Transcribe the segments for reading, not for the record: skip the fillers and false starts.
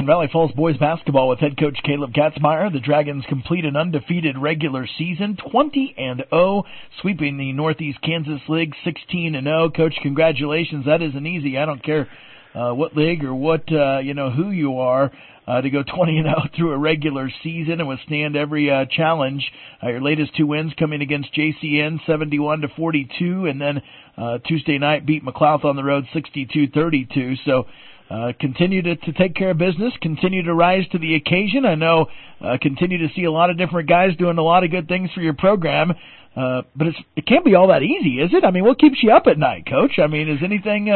talking Valley Falls boys basketball with head coach Caleb Katzmeyer. The Dragons complete an undefeated regular season, 20-0, sweeping the Northeast Kansas League 16-0. Coach, congratulations. That isn't easy. I don't care what league or what who you are. To go 20-0 through a regular season and withstand every challenge. Your latest two wins coming against JCN, 71-42, and then Tuesday night beat McLouth on the road, 62-32. So continue to take care of business, continue to rise to the occasion. I know continue to see a lot of different guys doing a lot of good things for your program. But it can't be all that easy, is it? I mean, what keeps you up at night, Coach? I mean, is anything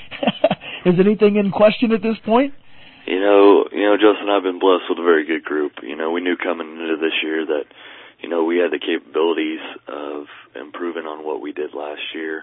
in question at this point? You know, Justin, I've been blessed with a very good group. You know, we knew coming into this year that, we had the capabilities of improving on what we did last year.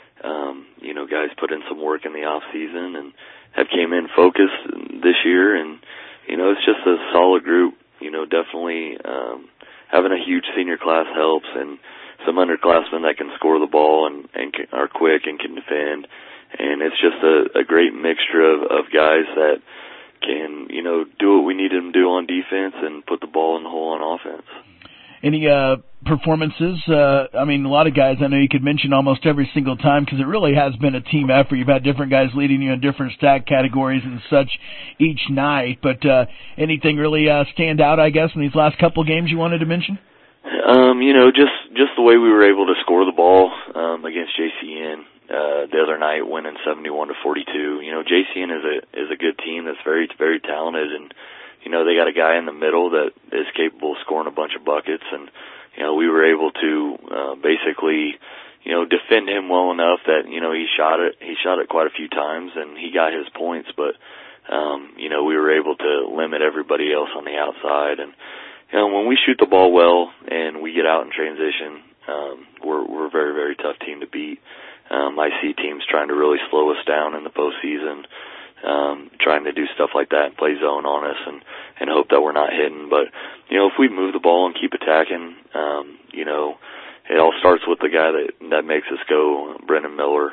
Guys put in some work in the off season and have came in focused this year, and it's just a solid group. Definitely having a huge senior class helps, and some underclassmen that can score the ball and are quick and can defend, and it's just a great mixture of guys that can, do what we need them to do on defense and put the ball in the hole on offense. Any performances? A lot of guys I know you could mention almost every single time because it really has been a team effort. You've had different guys leading you in different stat categories and such each night. But anything really stand out, I guess, in these last couple of games you wanted to mention? Just the way we were able to score the ball against JCN. The other night, winning 71-42. JCN is a good team that's very, very talented, and they got a guy in the middle that is capable of scoring a bunch of buckets, and we were able to basically defend him well enough that he shot it quite a few times, and he got his points, but we were able to limit everybody else on the outside, and when we shoot the ball well and we get out in transition, we're a very, very tough team to beat. I see teams trying to really slow us down in the postseason, trying to do stuff like that and play zone on us and hope that we're not hitting. But, if we move the ball and keep attacking, it all starts with the guy that makes us go, Brendan Miller.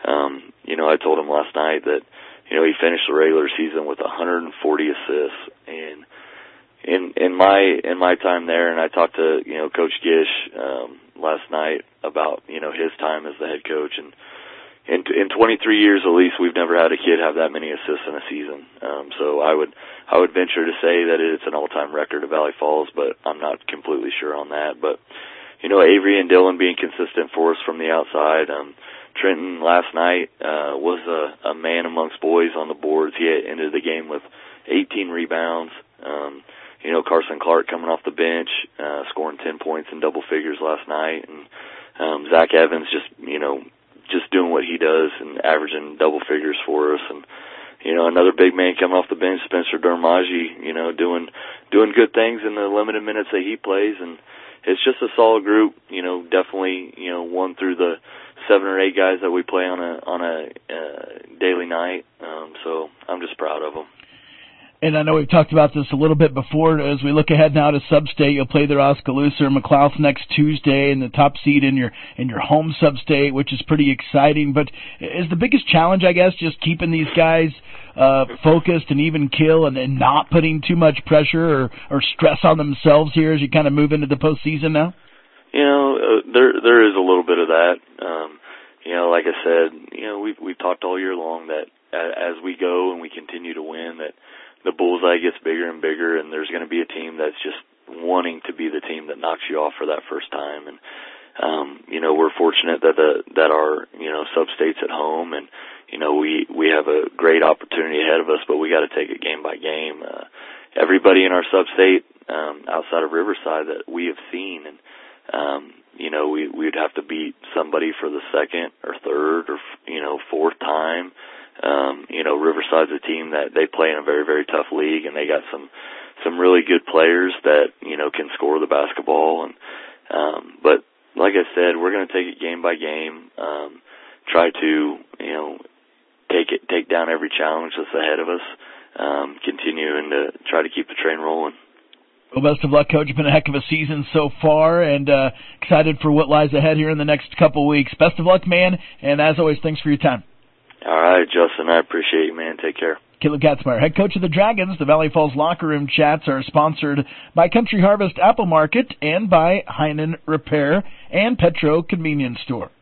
I told him last night that, he finished the regular season with 140 assists, and in my time there, and I talked to, Coach Gish, last night about, his time as the head coach, and in 23 years at least, we've never had a kid have that many assists in a season. So I would venture to say that it's an all-time record of Valley Falls, but I'm not completely sure on that. But, Avery and Dylan being consistent for us from the outside. Trenton last night was a man amongst boys on the boards. He ended the game with 18 rebounds. Carson Clark coming off the bench, scoring 10 points in double figures last night, and Zach Evans just doing what he does and averaging double figures for us, and another big man coming off the bench, Spencer Dermaji, doing good things in the limited minutes that he plays, and it's just a solid group. Definitely one through the 7 or 8 guys that we play on a daily night. So I'm just proud of them. And I know we've talked about this a little bit before. As we look ahead now to Sub-State, you'll play their Oskaloosa or McLouth next Tuesday, and the top seed in your home Sub-State, which is pretty exciting. But is the biggest challenge, I guess, just keeping these guys focused and even kill, and not putting too much pressure or stress on themselves here as you kind of move into the postseason now? There is a little bit of that. Like I said, we've talked all year long that as we go and we continue to win, that the bullseye gets bigger and bigger, and there's going to be a team that's just wanting to be the team that knocks you off for that first time. And we're fortunate that our Sub-State's at home, and we have a great opportunity ahead of us, but we got to take it game by game. Everybody in our Sub-State outside of Riverside that we have seen, and we'd have to beat somebody for the second or third or fourth time. Riverside's a team that they play in a very, very tough league, and they got some really good players that can score the basketball. And but like I said, we're going to take it game by game, try to take down every challenge that's ahead of us, continuing to try to keep the train rolling. Well, best of luck, Coach. It's been a heck of a season so far, and excited for what lies ahead here in the next couple weeks. Best of luck, man, and as always, thanks for your time. All right, Justin, I appreciate you, man. Take care. Caleb Katzmeyer, head coach of the Dragons. The Valley Falls Locker Room Chats are sponsored by Country Harvest Apple Market and by Heinen Repair and Petro Convenience Store.